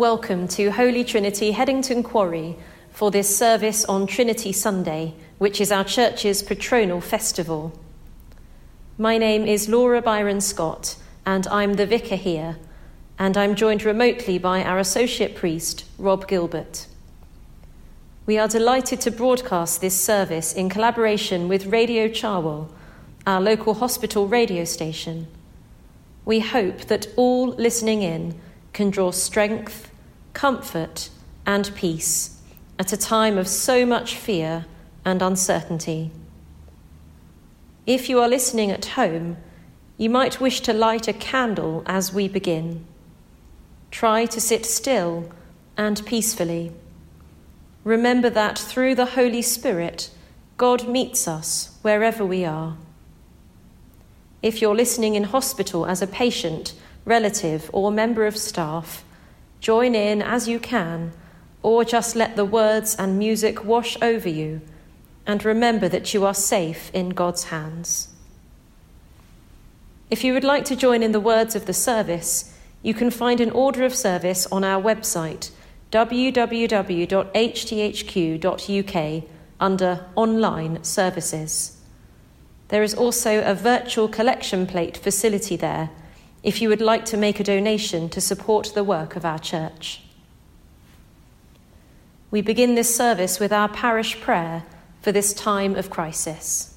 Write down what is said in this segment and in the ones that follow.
welcome to Holy Trinity Headington Quarry for this service on Trinity Sunday, which is our church's patronal festival. My name is Laura Byron Scott, and I'm the vicar here, and I'm joined remotely by our associate priest, Rob Gilbert. We are delighted to broadcast this service in collaboration with Radio Cherwell, our local hospital radio station. We hope that all listening in can draw strength, comfort, and peace at a time of so much fear and uncertainty. If you are listening at home, you might wish to light a candle as we begin. Try to sit still and peacefully. Remember that through the Holy Spirit, God meets us wherever we are. If you're listening in hospital as a patient, relative, or member of staff, join in as you can, or just let the words and music wash over you, and remember that you are safe in God's hands. If you would like to join in the words of the service, you can find an order of service on our website, www.hthq.uk, under Online Services. There is also a virtual collection plate facility there if you would like to make a donation to support the work of our church. We begin this service with our parish prayer for this time of crisis.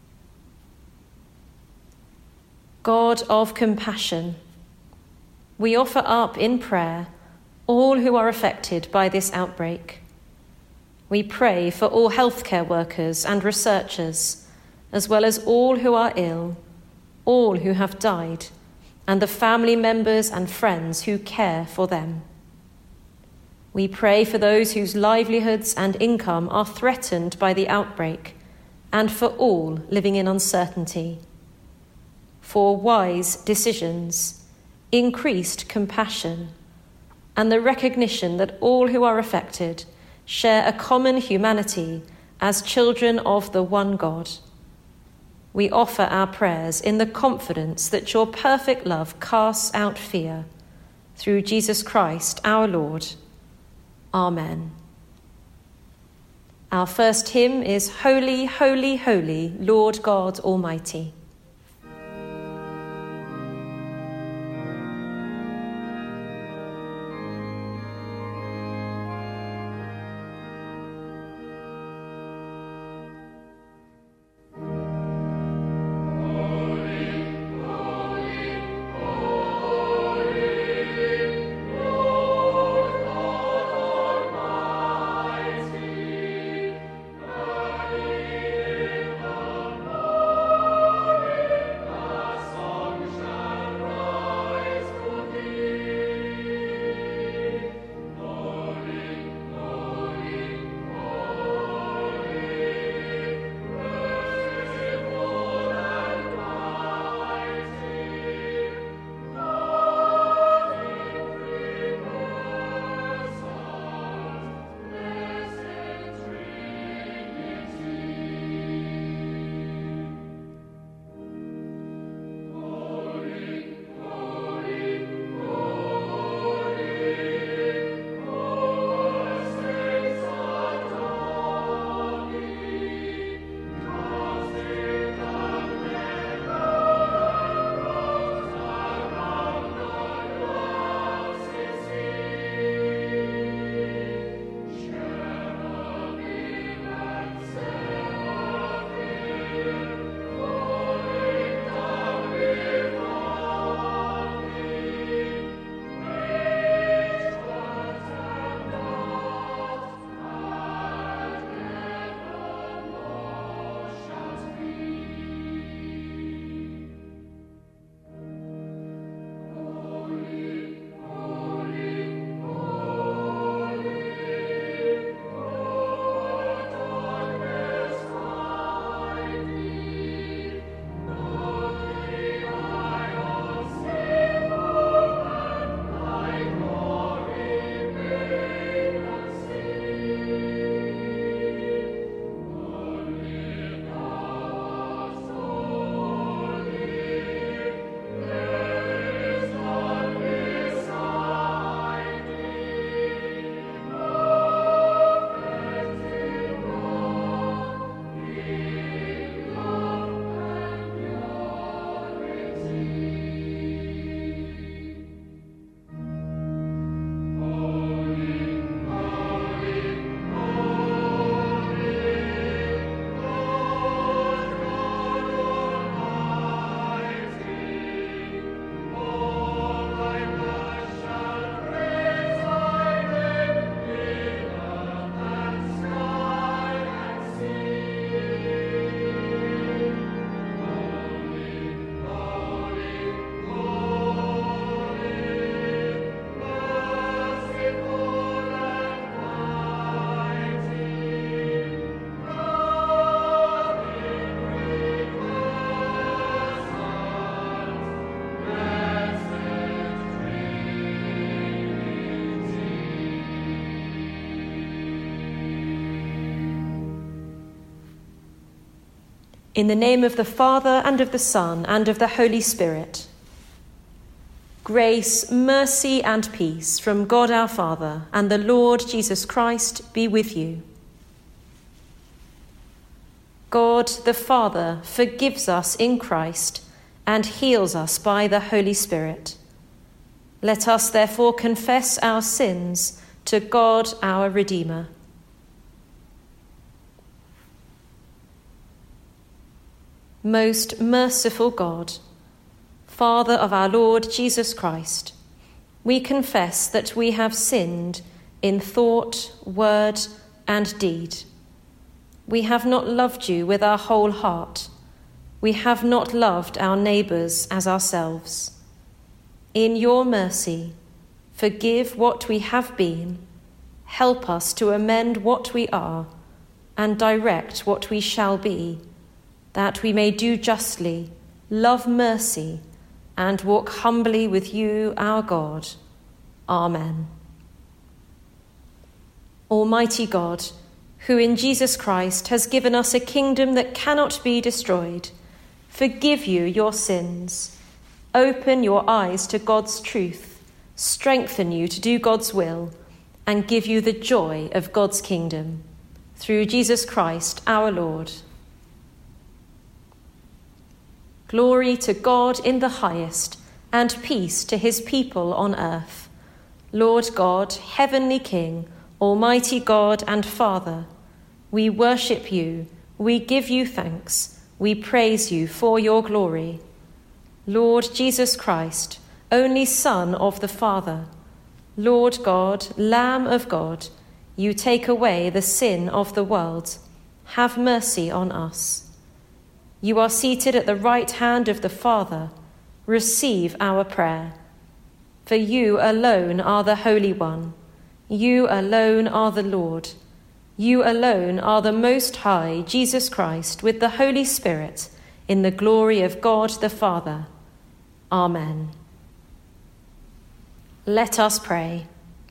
God of compassion, we offer up in prayer all who are affected by this outbreak. We pray for all healthcare workers and researchers, as well as all who are ill, all who have died, and the family members and friends who care for them. We pray for those whose livelihoods and income are threatened by the outbreak, and for all living in uncertainty. For wise decisions, increased compassion, and the recognition that all who are affected share a common humanity as children of the one God. We offer our prayers in the confidence that your perfect love casts out fear. Through Jesus Christ, our Lord. Amen. Our first hymn is Holy, Holy, Holy, Lord God Almighty. In the name of the Father, and of the Son, and of the Holy Spirit. Grace, mercy, and peace from God our Father and the Lord Jesus Christ be with you. God the Father forgives us in Christ and heals us by the Holy Spirit. Let us therefore confess our sins to God our Redeemer. Most merciful God, Father of our Lord Jesus Christ, we confess that we have sinned in thought, word, and deed. We have not loved you with our whole heart. We have not loved our neighbours as ourselves. In your mercy, forgive what we have been, help us to amend what we are, and direct what we shall be, that we may do justly, love mercy, and walk humbly with you, our God. Amen. Almighty God, who in Jesus Christ has given us a kingdom that cannot be destroyed, forgive you your sins, open your eyes to God's truth, strengthen you to do God's will, and give you the joy of God's kingdom. Through Jesus Christ our Lord. Glory to God in the highest, and peace to his people on earth. Lord God, heavenly King, Almighty God and Father, we worship you, we give you thanks, we praise you for your glory. Lord Jesus Christ, only Son of the Father, Lord God, Lamb of God, you take away the sin of the world. Have mercy on us. You are seated at the right hand of the Father. Receive our prayer. For you alone are the Holy One. You alone are the Lord. You alone are the Most High, Jesus Christ, with the Holy Spirit, in the glory of God the Father. Amen. Let us pray.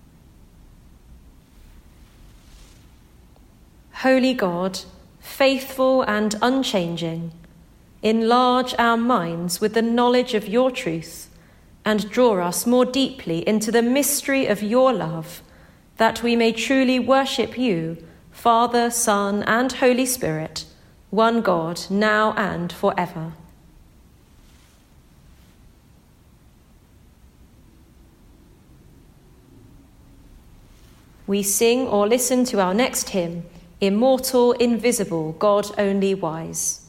Holy God, faithful and unchanging, enlarge our minds with the knowledge of your truth and draw us more deeply into the mystery of your love, that we may truly worship you, Father, Son, and Holy Spirit, one God, now and forever. We sing or listen to our next hymn, Immortal, Invisible, God Only Wise.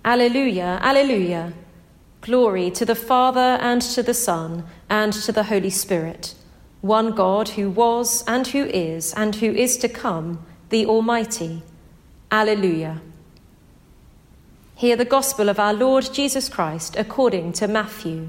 Alleluia, alleluia. Glory to the Father and to the Son and to the Holy Spirit, one God who was and who is to come, the Almighty. Alleluia. Hear the gospel of our Lord Jesus Christ according to Matthew.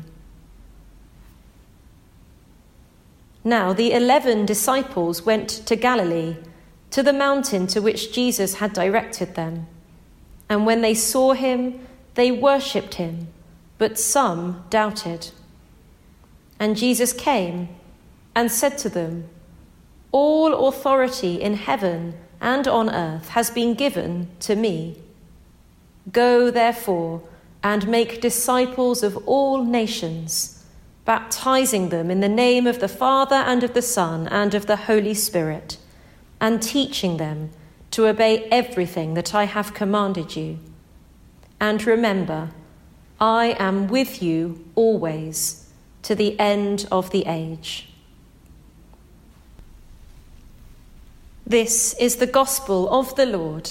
Now the 11 disciples went to Galilee, to the mountain to which Jesus had directed them. And when they saw him, they worshipped him, but some doubted. And Jesus came and said to them, "All authority in heaven and on earth has been given to me. Go, therefore, and make disciples of all nations, baptizing them in the name of the Father and of the Son and of the Holy Spirit, and teaching them to obey everything that I have commanded you. And remember, I am with you always, to the end of the age." This is the gospel of the Lord.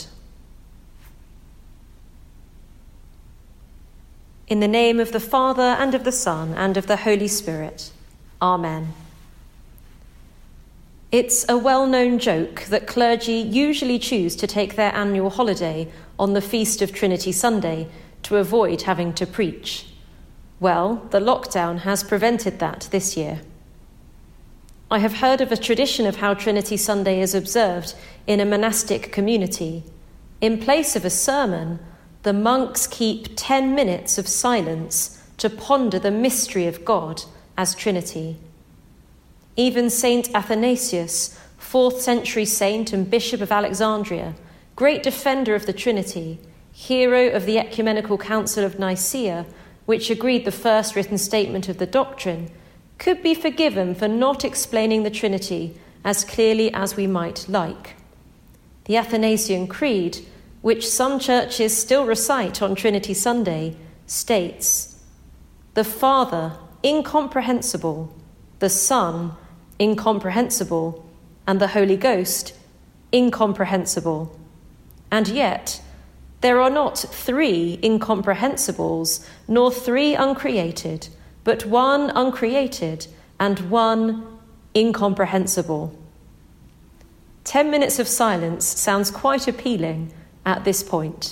In the name of the Father and of the Son and of the Holy Spirit. Amen. It's a well-known joke that clergy usually choose to take their annual holiday on the Feast of Trinity Sunday to avoid having to preach. Well, the lockdown has prevented that this year. I have heard of a tradition of how Trinity Sunday is observed in a monastic community. In place of a sermon, the monks keep 10 minutes of silence to ponder the mystery of God as Trinity. Even Saint Athanasius, 4th century saint and Bishop of Alexandria, great defender of the Trinity, hero of the Ecumenical Council of Nicaea, which agreed the first written statement of the doctrine, could be forgiven for not explaining the Trinity as clearly as we might like. The Athanasian Creed, which some churches still recite on Trinity Sunday, states, "The Father, incomprehensible, the Son, incomprehensible, and the Holy Ghost, incomprehensible. And yet, there are not 3 incomprehensibles, nor 3 uncreated, but 1 uncreated and 1 incomprehensible." 10 minutes of silence sounds quite appealing at this point.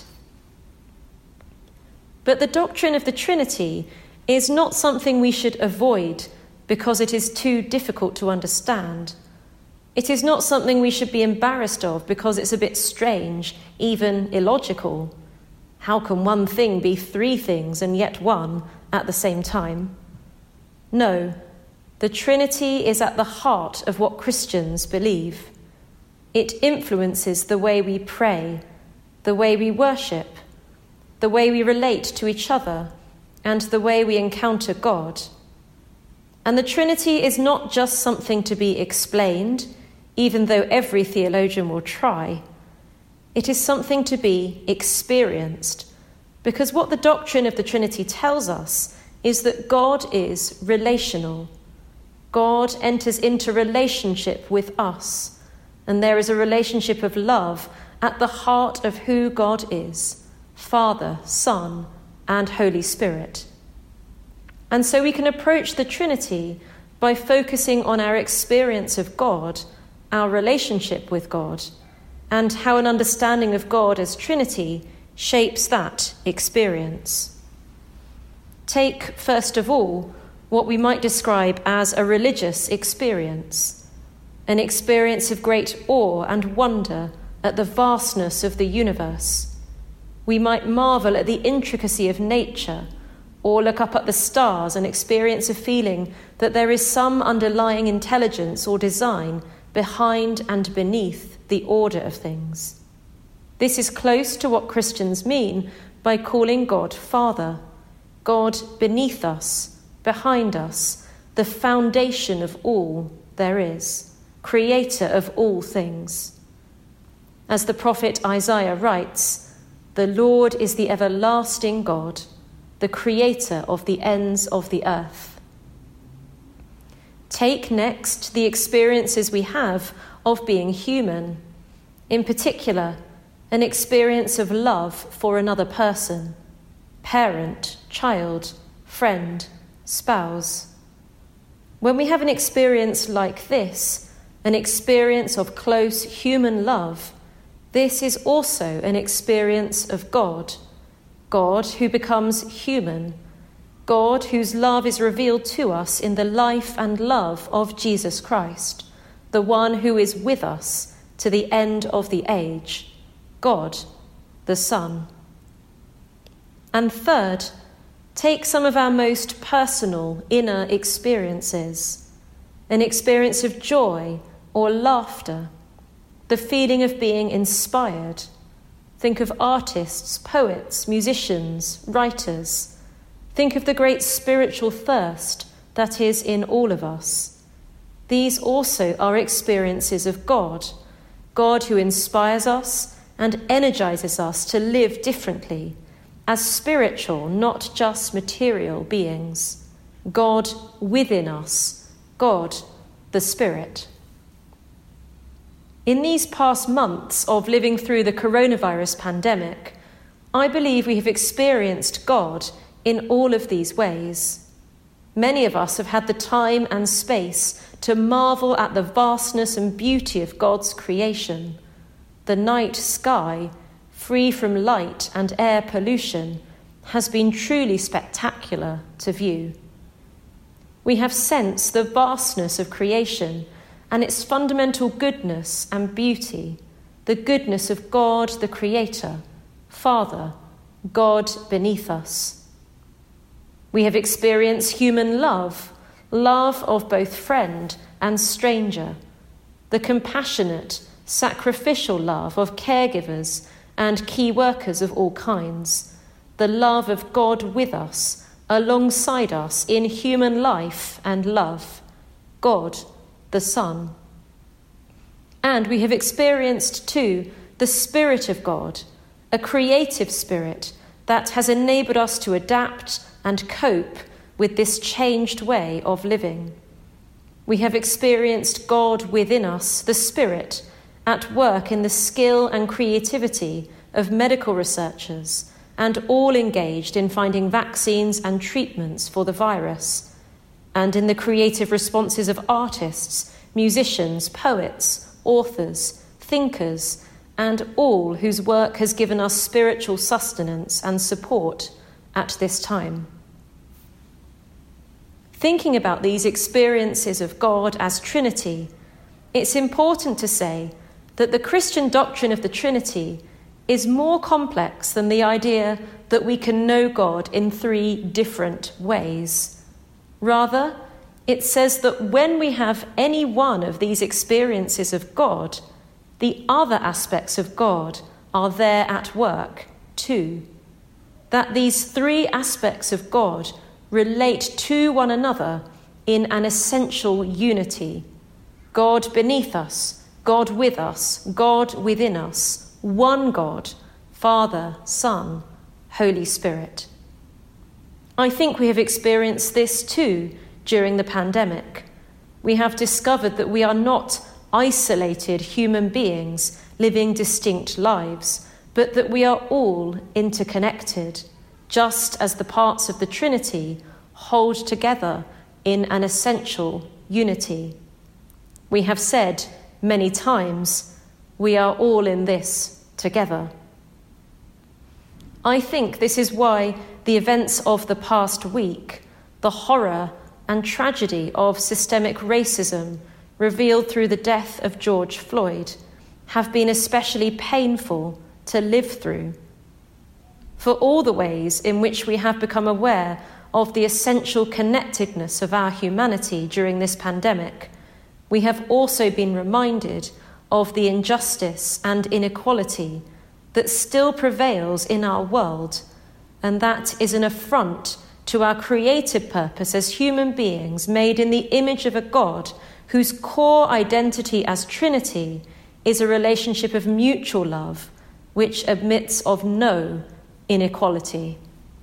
But the doctrine of the Trinity is not something we should avoid because it is too difficult to understand. It is not something we should be embarrassed of because it's a bit strange, even illogical. How can one thing be 3 things and yet 1 at the same time? No, the Trinity is at the heart of what Christians believe. It influences the way we pray, the way we worship, the way we relate to each other, and the way we encounter God. And the Trinity is not just something to be explained, even though every theologian will try. It is something to be experienced, because what the doctrine of the Trinity tells us is that God is relational. God enters into relationship with us, and there is a relationship of love at the heart of who God is, Father, Son, and Holy Spirit. And so we can approach the Trinity by focusing on our experience of God, our relationship with God, and how an understanding of God as Trinity shapes that experience. Take, first of all, what we might describe as a religious experience, an experience of great awe and wonder at the vastness of the universe. We might marvel at the intricacy of nature, or look up at the stars and experience a feeling that there is some underlying intelligence or design behind and beneath the order of things. This is close to what Christians mean by calling God Father, God beneath us, behind us, the foundation of all there is, creator of all things. As the prophet Isaiah writes, "The Lord is the everlasting God, the creator of the ends of the earth." Take next the experiences we have of being human, in particular, an experience of love for another person, parent, child, friend, spouse. When we have an experience like this, an experience of close human love, this is also an experience of God. God who becomes human. God whose love is revealed to us in the life and love of Jesus Christ, the one who is with us to the end of the age. God, the Son. And third, take some of our most personal inner experiences. An experience of joy or laughter, the feeling of being inspired. Think of artists, poets, musicians, writers. Think of the great spiritual thirst that is in all of us. These also are experiences of God, God who inspires us and energizes us to live differently, as spiritual, not just material beings. God within us, God the Spirit. In these past months of living through the coronavirus pandemic, I believe we have experienced God in all of these ways. Many of us have had the time and space to marvel at the vastness and beauty of God's creation. The night sky, free from light and air pollution, has been truly spectacular to view. We have sensed the vastness of creation and its fundamental goodness and beauty, the goodness of God the Creator, Father, God beneath us. We have experienced human love, love of both friend and stranger, the compassionate, sacrificial love of caregivers and key workers of all kinds, the love of God with us, alongside us in human life and love, God the Son. And we have experienced too the Spirit of God, a creative spirit that has enabled us to adapt and cope with this changed way of living. We have experienced God within us, the Spirit, at work in the skill and creativity of medical researchers and all engaged in finding vaccines and treatments for the virus, and in the creative responses of artists, musicians, poets, authors, thinkers, and all whose work has given us spiritual sustenance and support at this time. Thinking about these experiences of God as Trinity, it's important to say that the Christian doctrine of the Trinity is more complex than the idea that we can know God in three different ways. Rather, it says that when we have any one of these experiences of God, the other aspects of God are there at work too. That these three aspects of God relate to one another in an essential unity. God beneath us, God with us, God within us, one God, Father, Son, Holy Spirit. I think we have experienced this too during the pandemic. We have discovered that we are not isolated human beings living distinct lives, but that we are all interconnected, just as the parts of the Trinity hold together in an essential unity. We have said many times, we are all in this together. I think this is why the events of the past week, the horror and tragedy of systemic racism revealed through the death of George Floyd, have been especially painful to live through. For all the ways in which we have become aware of the essential connectedness of our humanity during this pandemic, we have also been reminded of the injustice and inequality that still prevails in our world, and that is an affront to our created purpose as human beings made in the image of a God whose core identity as Trinity is a relationship of mutual love which admits of no inequality.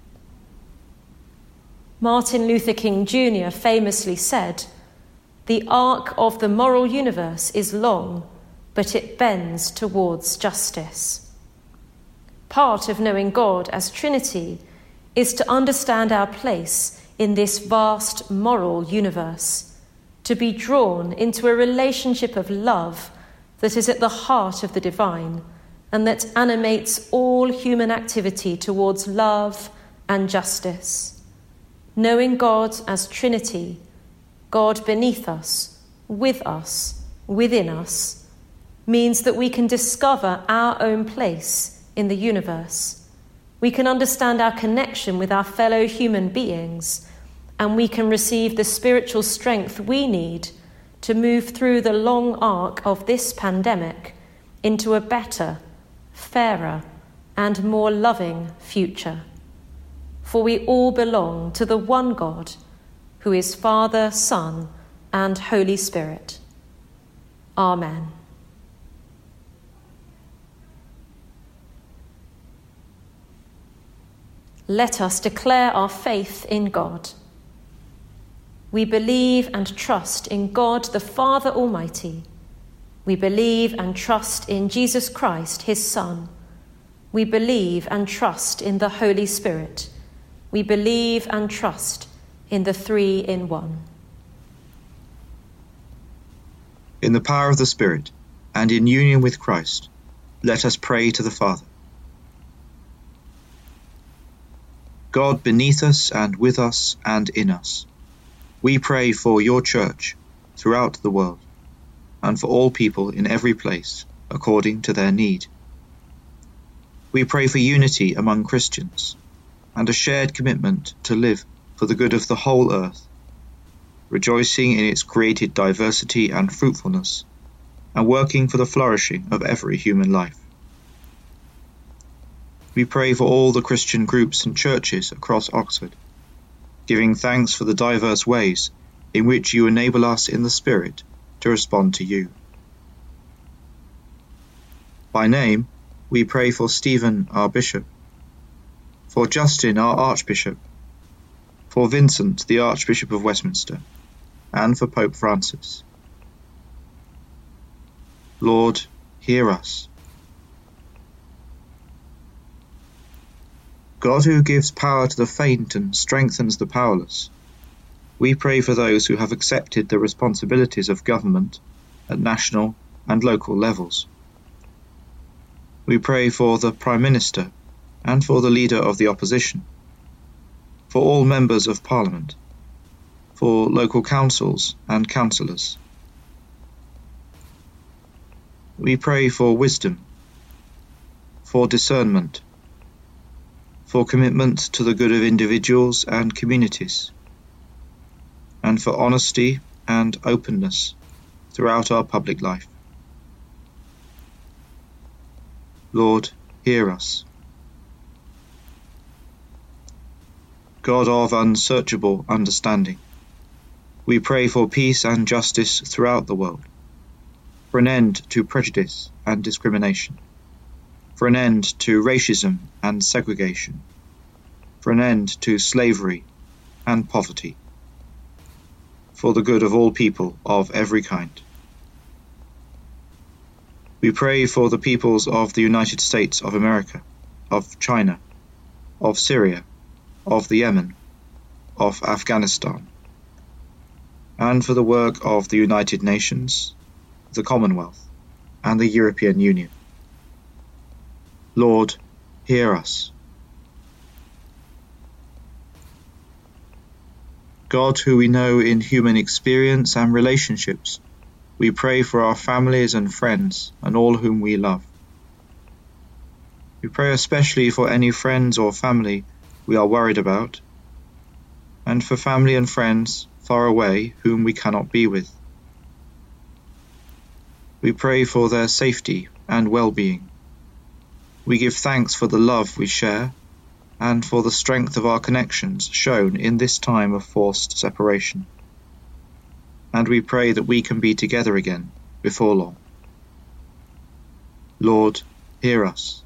Martin Luther King Jr. famously said, "The arc of the moral universe is long, but it bends towards justice." Part of knowing God as Trinity is to understand our place in this vast moral universe, to be drawn into a relationship of love that is at the heart of the divine and that animates all human activity towards love and justice. Knowing God as Trinity, God beneath us, with us, within us, means that we can discover our own place in the universe. We can understand our connection with our fellow human beings, and we can receive the spiritual strength we need to move through the long arc of this pandemic into a better, fairer, and more loving future. For we all belong to the one God, who is Father, Son, and Holy Spirit. Amen. Let us declare our faith in God. We believe and trust in God the Father Almighty. We believe and trust in Jesus Christ, his Son. We believe and trust in the Holy Spirit. We believe and trust in the Three in One. In the power of the Spirit and in union with Christ, let us pray to the Father. God beneath us and with us and in us, we pray for your Church throughout the world and for all people in every place according to their need. We pray for unity among Christians and a shared commitment to live for the good of the whole earth, rejoicing in its created diversity and fruitfulness, and working for the flourishing of every human life. We pray for all the Christian groups and churches across Oxford, giving thanks for the diverse ways in which you enable us in the Spirit to respond to you. By name, we pray for Stephen, our Bishop, for Justin, our Archbishop, for Vincent, the Archbishop of Westminster, and for Pope Francis. Lord, hear us. God, who gives power to the faint and strengthens the powerless, we pray for those who have accepted the responsibilities of government at national and local levels. We pray for the Prime Minister and for the Leader of the Opposition, for all members of Parliament, for local councils and councillors. We pray for wisdom, for discernment, for commitment to the good of individuals and communities, and for honesty and openness throughout our public life. Lord, hear us. God of unsearchable understanding, we pray for peace and justice throughout the world, for an end to prejudice and discrimination, for an end to racism and segregation, for an end to slavery and poverty, for the good of all people of every kind. We pray for the peoples of the United States of America, of China, of Syria, of the Yemen, of Afghanistan, and for the work of the United Nations, the Commonwealth, and the European Union. Lord, hear us. God, who we know in human experience and relationships, we pray for our families and friends and all whom we love. We pray especially for any friends or family we are worried about, and for family and friends far away whom we cannot be with. We pray for their safety and well-being. We give thanks for the love we share and for the strength of our connections shown in this time of forced separation. And we pray that we can be together again before long. Lord, hear us.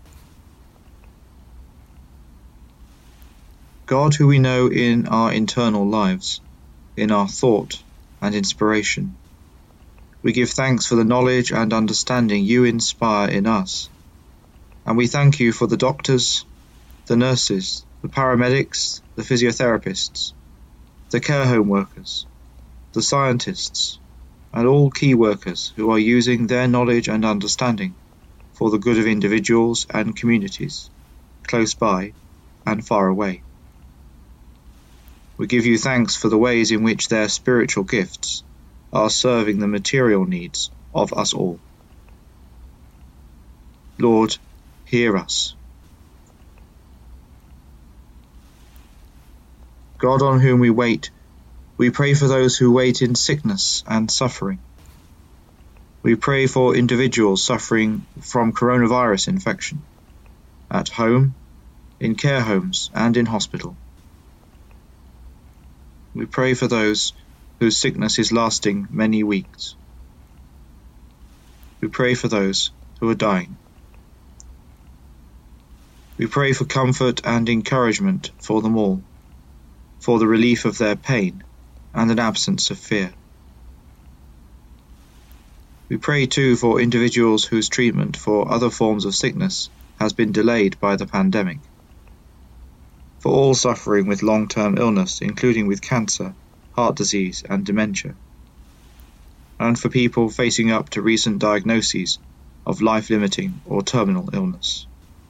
God, who we know in our internal lives, in our thought and inspiration, we give thanks for the knowledge and understanding you inspire in us, and we thank you for the doctors, the nurses, the paramedics, the physiotherapists, the care home workers, the scientists, and all key workers who are using their knowledge and understanding for the good of individuals and communities, close by and far away. We give you thanks for the ways in which their spiritual gifts are serving the material needs of us all. Lord, hear us. God, on whom we wait, we pray for those who wait in sickness and suffering. We pray for individuals suffering from coronavirus infection, at home, in care homes, and in hospital. We pray for those whose sickness is lasting many weeks. We pray for those who are dying. We pray for comfort and encouragement for them all, for the relief of their pain and an absence of fear. We pray too for individuals whose treatment for other forms of sickness has been delayed by the pandemic, for all suffering with long-term illness, including with cancer, heart disease, and dementia, and for people facing up to recent diagnoses of life-limiting or terminal illness.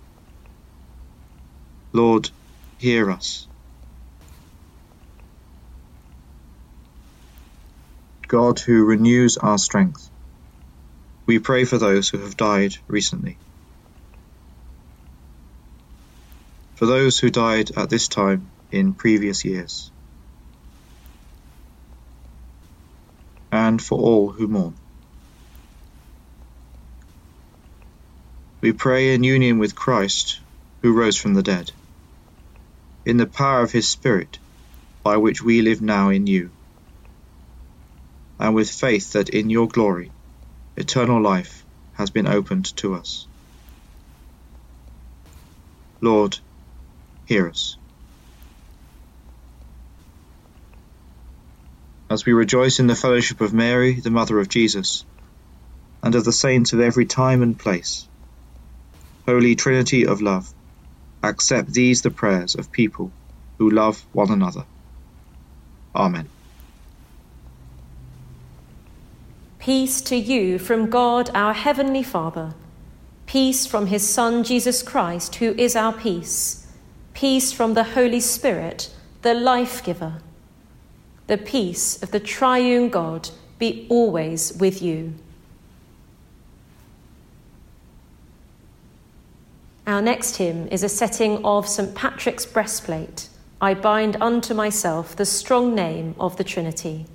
Lord, hear us. God, who renews our strength, we pray for those who have died recently. For those who died at this time in previous years, and for all who mourn. We pray in union with Christ, who rose from the dead, in the power of his Spirit, by which we live now in you, and with faith that in your glory, eternal life has been opened to us. Lord, hear us. As we rejoice in the fellowship of Mary, the Mother of Jesus, and of the saints of every time and place, Holy Trinity of love, accept these the prayers of people who love one another. Amen. Peace to you from God our Heavenly Father. Peace from his Son Jesus Christ, who is our peace. Peace from the Holy Spirit, the life-giver. The peace of the triune God be always with you. Our next hymn is a setting of St. Patrick's breastplate. I bind unto myself the strong name of the Trinity.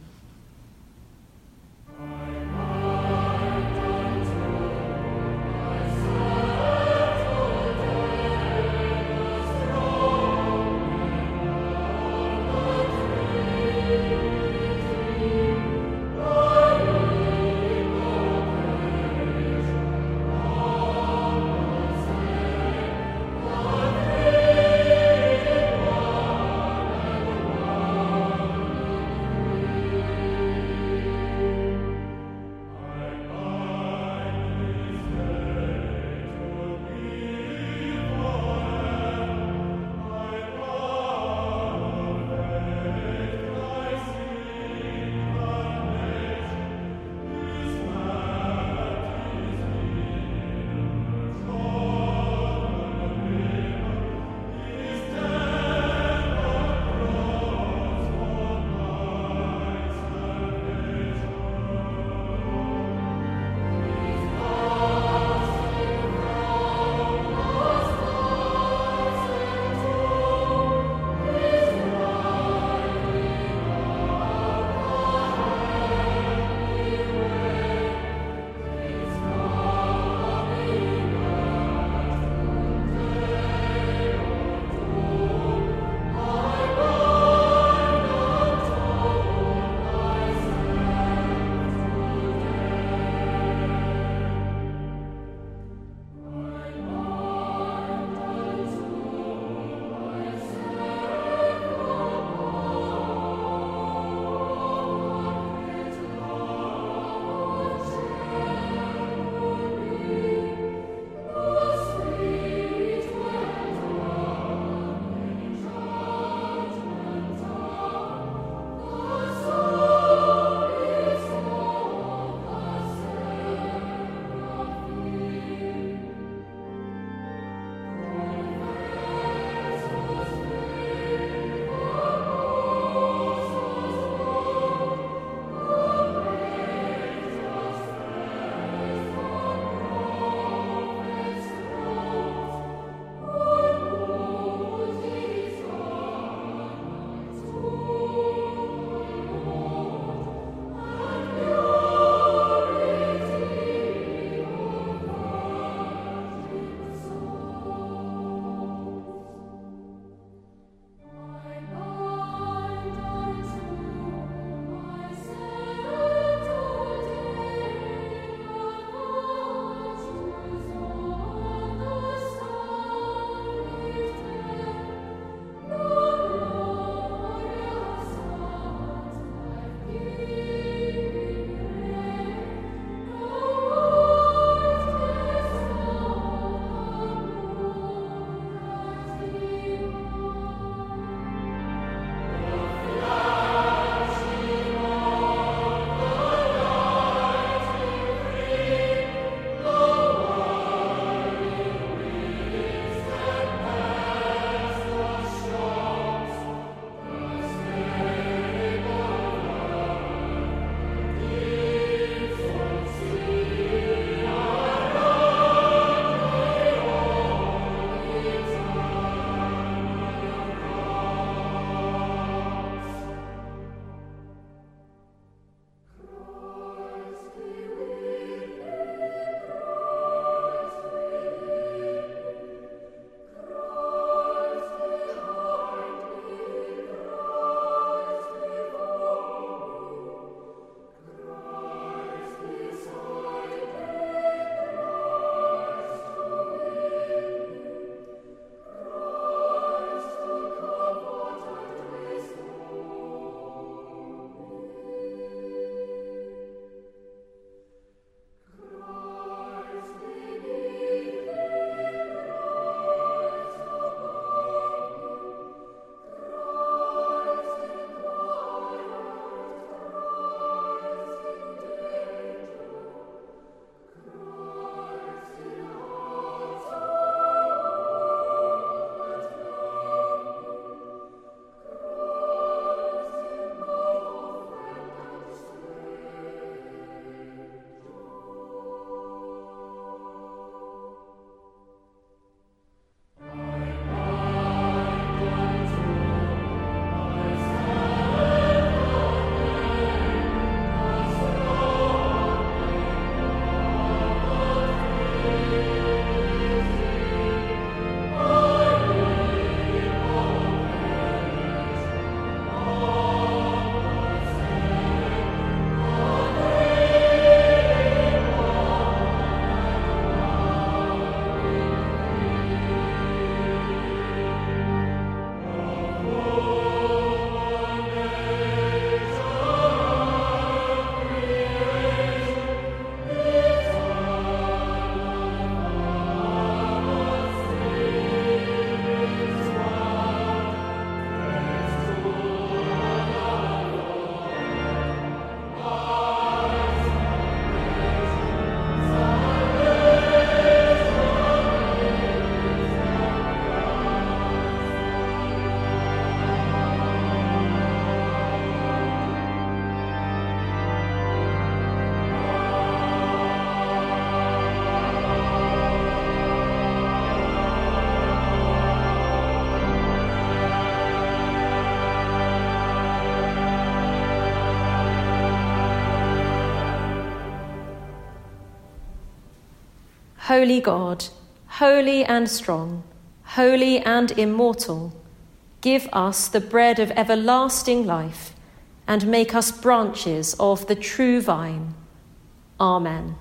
Holy God, holy and strong, holy and immortal, give us the bread of everlasting life and make us branches of the true vine. Amen.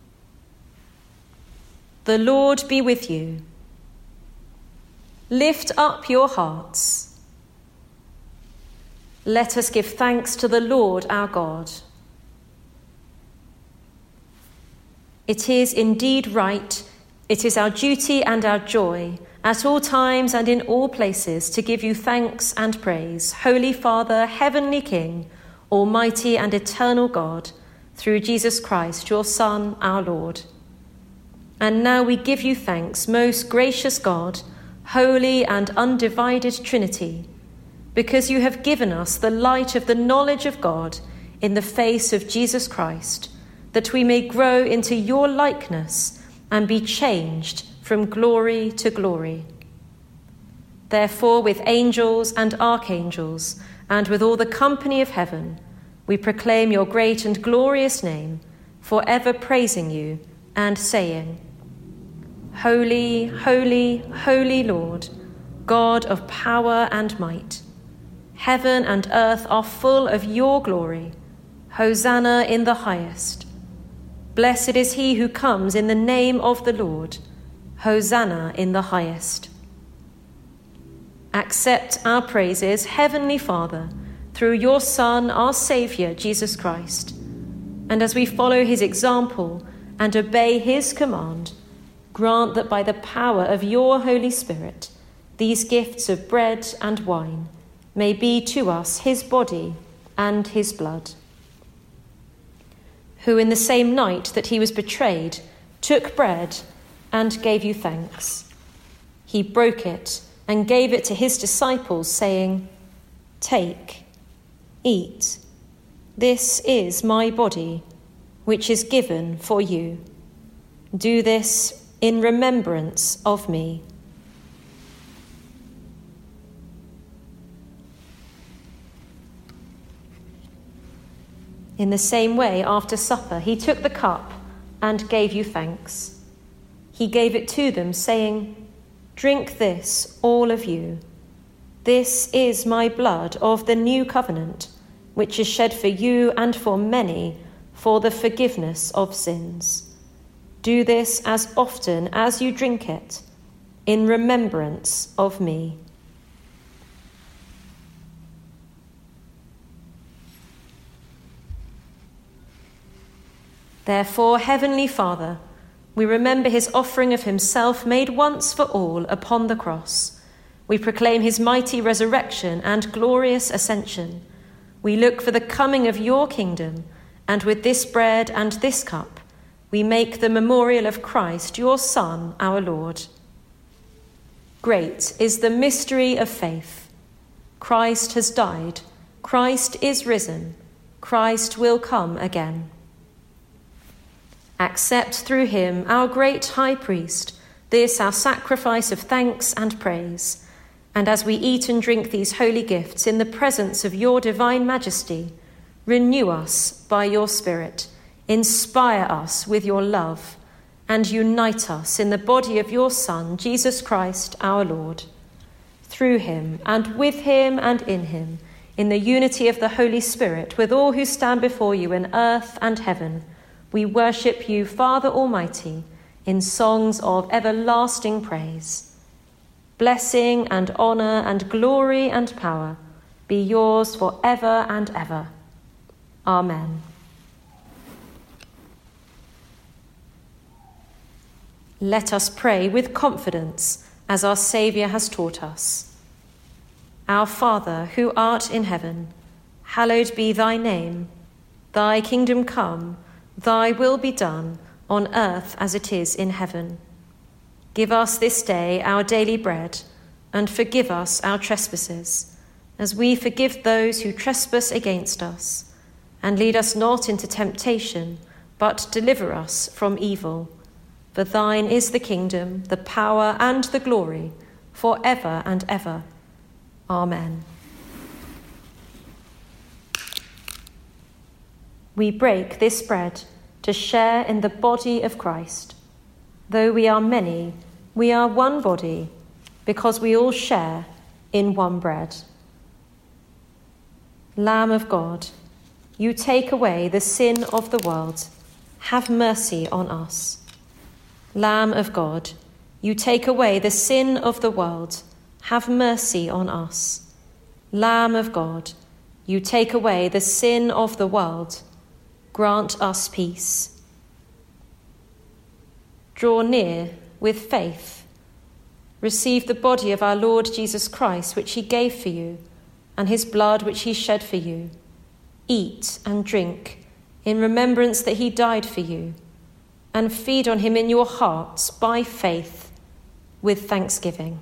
The Lord be with you. Lift up your hearts. Let us give thanks to the Lord our God. It is indeed right, it is our duty and our joy, at all times and in all places, to give you thanks and praise, Holy Father, Heavenly King, Almighty and eternal God, through Jesus Christ, your Son, our Lord. And now we give you thanks, most gracious God, holy and undivided Trinity, because you have given us the light of the knowledge of God in the face of Jesus Christ, that we may grow into your likeness and be changed from glory to glory. Therefore, with angels and archangels, and with all the company of heaven, we proclaim your great and glorious name, forever praising you and saying, Holy, holy, holy Lord, God of power and might. Heaven and earth are full of your glory. Hosanna in the highest. Blessed is he who comes in the name of the Lord. Hosanna in the highest. Accept our praises, Heavenly Father, through your Son, our Saviour, Jesus Christ. And as we follow his example and obey his command, grant that by the power of your Holy Spirit, these gifts of bread and wine may be to us his body and his blood. Who in the same night that he was betrayed took bread and gave you thanks. He broke it and gave it to his disciples, saying, Take, eat, this is my body, which is given for you. Do this in remembrance of me. In the same way, after supper, he took the cup and gave you thanks. He gave it to them, saying, Drink this, all of you. This is my blood of the new covenant, which is shed for you and for many for the forgiveness of sins. Do this as often as you drink it, in remembrance of me. Therefore, Heavenly Father, we remember his offering of himself made once for all upon the cross. We proclaim his mighty resurrection and glorious ascension. We look for the coming of your kingdom, and with this bread and this cup, we make the memorial of Christ, your Son, our Lord. Great is the mystery of faith. Christ has died. Christ is risen. Christ will come again. Accept through him, our great high priest, this our sacrifice of thanks and praise. And as we eat and drink these holy gifts in the presence of your divine majesty, renew us by your Spirit, inspire us with your love, and unite us in the body of your Son, Jesus Christ, our Lord. Through him, and with him, and in him, in the unity of the Holy Spirit, with all who stand before you in earth and heaven, we worship you, Father Almighty, in songs of everlasting praise. Blessing and honour and glory and power be yours for ever and ever. Amen. Let us pray with confidence as our Saviour has taught us. Our Father, who art in heaven, hallowed be thy name. Thy kingdom come, thy will be done on earth as it is in heaven. Give us this day our daily bread, and forgive us our trespasses, as we forgive those who trespass against us. And lead us not into temptation, but deliver us from evil. For thine is the kingdom, the power, and the glory, for ever and ever. Amen. We break this bread to share in the body of Christ. Though we are many, we are one body, because we all share in one bread. Lamb of God, you take away the sin of the world. Have mercy on us. Lamb of God, you take away the sin of the world. Have mercy on us. Lamb of God, you take away the sin of the world. Grant us peace. Draw near with faith. Receive the body of our Lord Jesus Christ, which he gave for you, and his blood which he shed for you. Eat and drink in remembrance that he died for you, and feed on him in your hearts by faith with thanksgiving.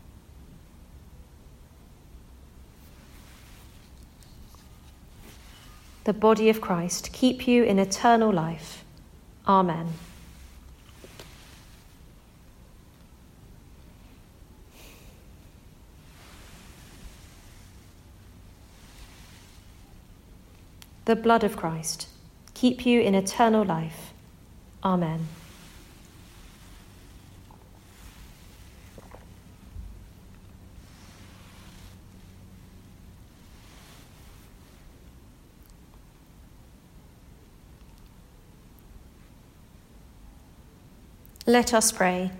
The body of Christ keep you in eternal life. Amen. The blood of Christ keep you in eternal life. Amen. Let us pray.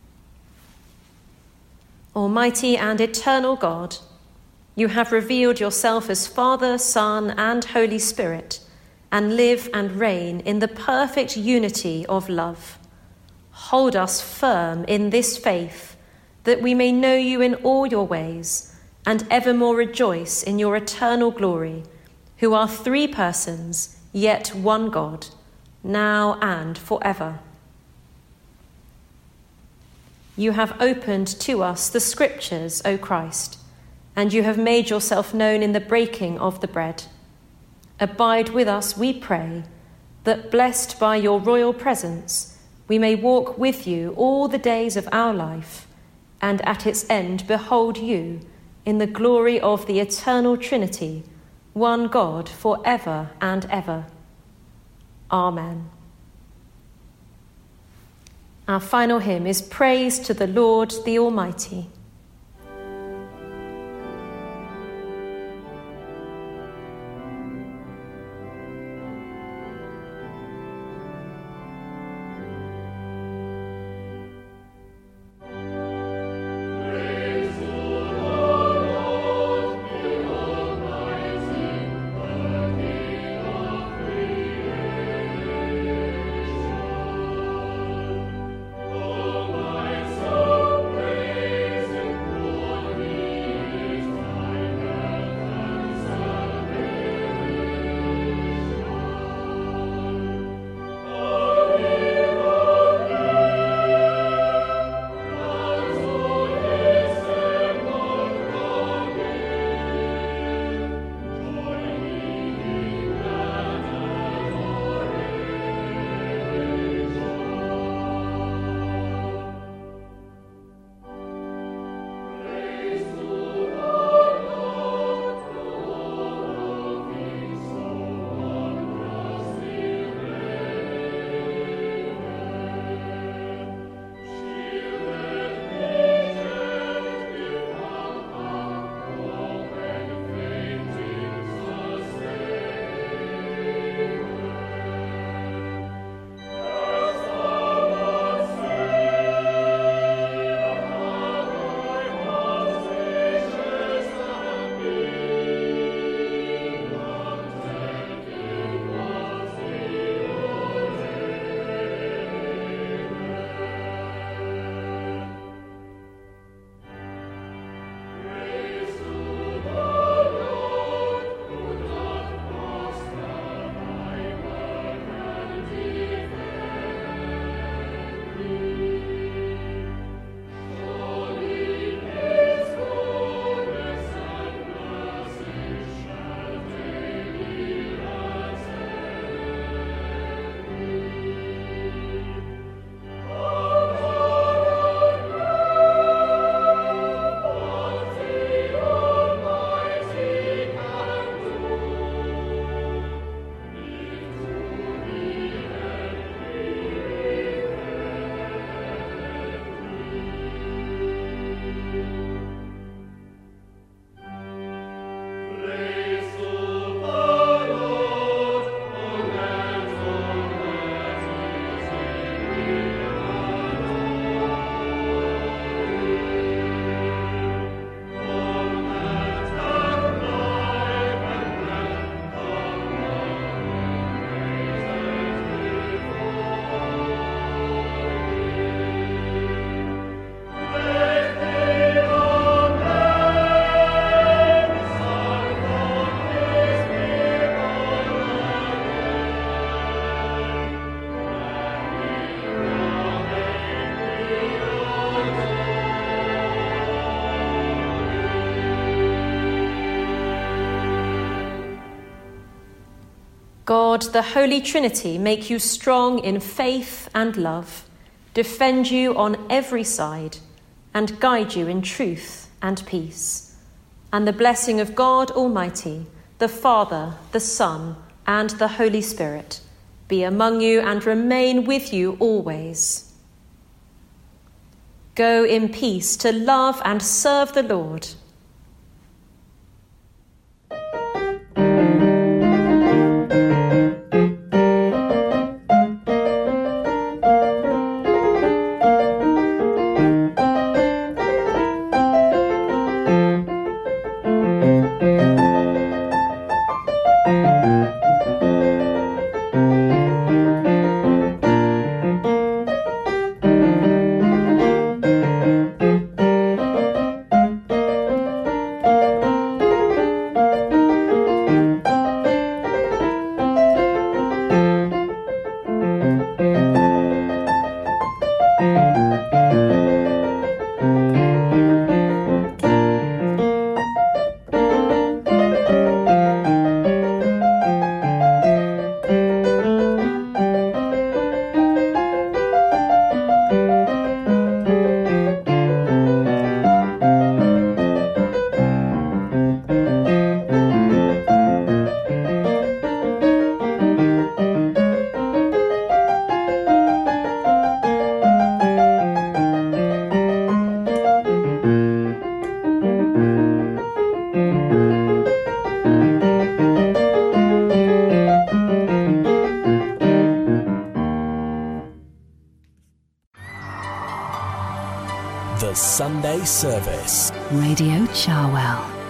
Almighty and eternal God, you have revealed yourself as Father, Son, and Holy Spirit, and live and reign in the perfect unity of love. Hold us firm in this faith, that we may know you in all your ways, and evermore rejoice in your eternal glory, who are three persons, yet one God, now and forever. You have opened to us the Scriptures, O Christ, and you have made yourself known in the breaking of the bread. Abide with us, we pray, that blessed by your royal presence, we may walk with you all the days of our life, and at its end behold you in the glory of the eternal Trinity, one God for ever and ever. Amen. Our final hymn is Praise to the Lord the Almighty. Oh, my soul, praise God, the Holy Trinity, make you strong in faith and love, defend you on every side, and guide you in truth and peace. And the blessing of God Almighty, the Father, the Son, and the Holy Spirit, be among you and remain with you always. Go in peace to love and serve the Lord. The Sunday Service. Radio Charwell.